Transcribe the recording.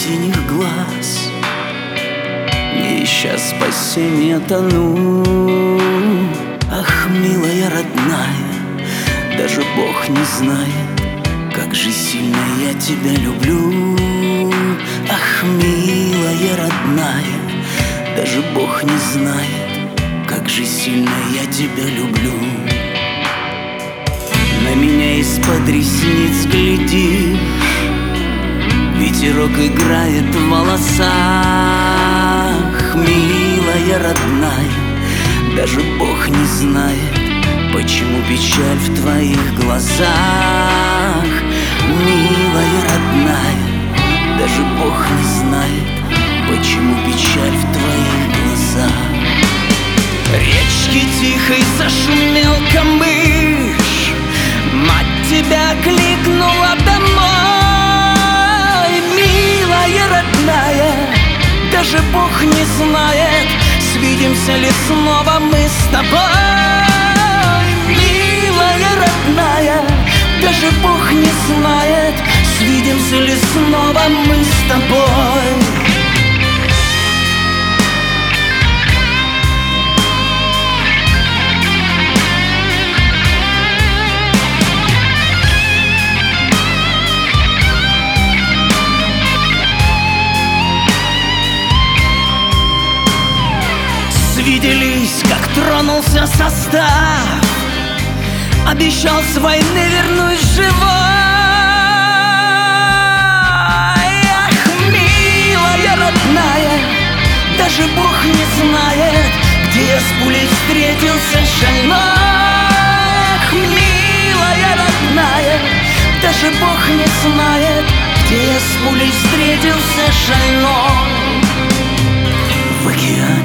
синих глаз. Не ища спасения тону. Ах, милая родная, даже Бог не знает, как же сильно я тебя люблю. Ах, милая родная, даже Бог не знает, как же сильно я тебя люблю. На меня из-под ресниц глядишь, ветерок играет в волосах. Милая родная, даже Бог не знает, почему печаль в твоих глазах. Милая родная, даже Бог не знает, почему печаль в твоих глазах. Речки тихой зашумел камыш, мать тебя кликнула домой. Милая родная, даже Бог не знает, свидимся ли снова мы с тобой. Милая родная, даже Бог не знает, свидимся ли снова мы с тобой. Виделись, как тронулся состав, обещал с войны вернусь живой. Ах, милая родная, даже Бог не знает, где я с пулей встретился шальной. Ах, милая родная, даже Бог не знает, где я с пулей встретился шальной. В океане